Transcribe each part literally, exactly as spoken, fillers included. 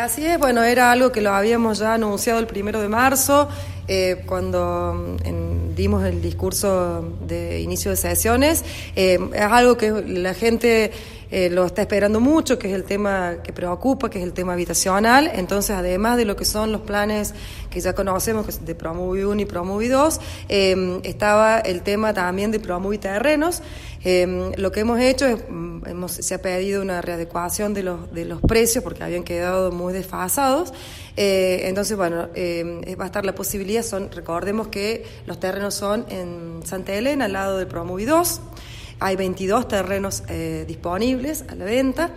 Así es, bueno, era algo que lo habíamos ya anunciado el primero de marzo, eh, cuando en, dimos el discurso de inicio de sesiones. Eh, es algo que la gente eh, lo está esperando mucho, que es el tema que preocupa, que es el tema habitacional. Entonces, además de lo que son los planes que ya conocemos, que es de Promovi uno y Promovi dos, eh, estaba el tema también de Promovi Terrenos. Eh, lo que hemos hecho es, hemos, se ha pedido una readecuación de los, de los precios porque habían quedado muy desfasados. Eh, entonces, bueno, eh, va a estar la posibilidad, son, recordemos que los terrenos son en Santa Elena, al lado del Promovi dos. Hay veintidós terrenos eh, disponibles a la venta.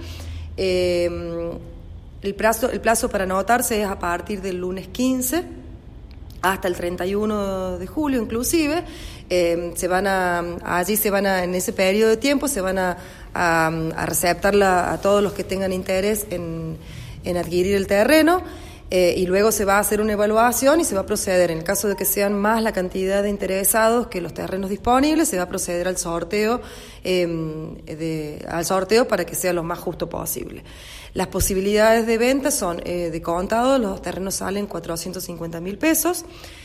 Eh, el, plazo, el plazo para anotarse es a partir del lunes quince hasta el treinta y uno de julio inclusive. Eh, se van a, allí se van a, en ese periodo de tiempo se van a, a, a receptar la, a todos los que tengan interés en, en adquirir el terreno, eh, y luego se va a hacer una evaluación y se va a proceder, en el caso de que sean más la cantidad de interesados que los terrenos disponibles, se va a proceder al sorteo, eh, de, al sorteo para que sea lo más justo posible. Las posibilidades de venta son eh, de contado, los terrenos salen cuatrocientos cincuenta mil pesos.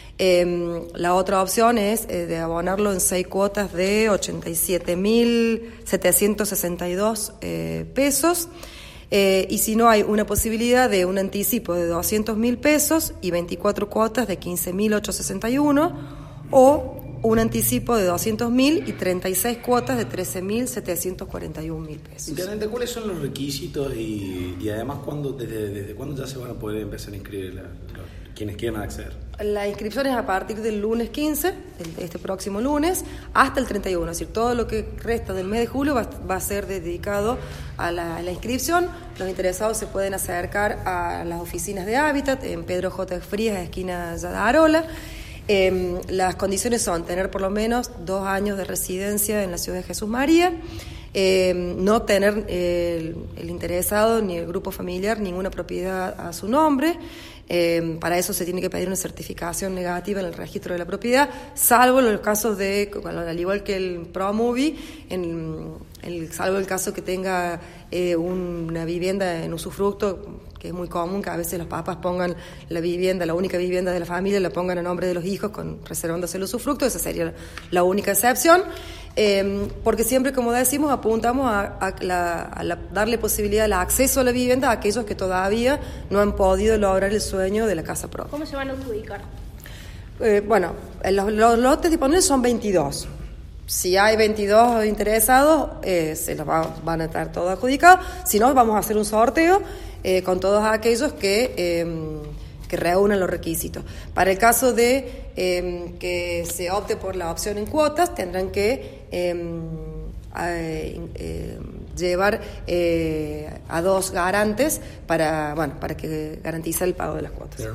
Eh, la otra opción es eh, de abonarlo en seis cuotas de ochenta y siete mil setecientos sesenta y dos eh, pesos, eh, y si no, hay una posibilidad de un anticipo de doscientos mil pesos y veinticuatro cuotas de quince mil ochocientos sesenta y uno, o un anticipo de doscientos mil y treinta y seis cuotas de trece mil setecientos cuarenta y un mil pesos. Intendente, ¿cuáles son los requisitos y, y además cuándo, desde, desde cuándo ya se van a poder empezar a inscribir la, la, quienes quieran acceder? La inscripción es a partir del lunes quince, este próximo lunes, hasta el treinta y uno, es decir, todo lo que resta del mes de julio va, va a ser dedicado a la, a la inscripción. Los interesados se pueden acercar a las oficinas de Hábitat en Pedro J. Frías, esquina Yadarola. Eh, las condiciones son tener por lo menos dos años de residencia en la ciudad de Jesús María, eh, no tener eh, el, el interesado ni el grupo familiar ninguna propiedad a su nombre. Eh, para eso se tiene que pedir una certificación negativa en el registro de la propiedad, salvo en los casos de, bueno, al igual que el Promovi, en, en, salvo el caso que tenga eh, una vivienda en usufructo, que es muy común que a veces los papás pongan la vivienda, la única vivienda de la familia, la pongan a nombre de los hijos, con, reservándose el usufructo. Esa sería la única excepción, eh, porque siempre, como decimos, apuntamos a, a, la, a la, darle posibilidad al acceso a la vivienda a aquellos que todavía no han podido lograr el sueño de la casa propia. ¿Cómo se van a adjudicar? Eh, bueno, los, los lotes disponibles son veintidós. Si hay veintidós interesados, eh, se los va, van a estar todos adjudicados. Si no, vamos a hacer un sorteo eh, con todos aquellos que, eh, que reúnan los requisitos. Para el caso de eh, que se opte por la opción en cuotas, tendrán que eh, eh, eh, llevar eh, a dos garantes para, bueno, para que garantizar el pago de las cuotas.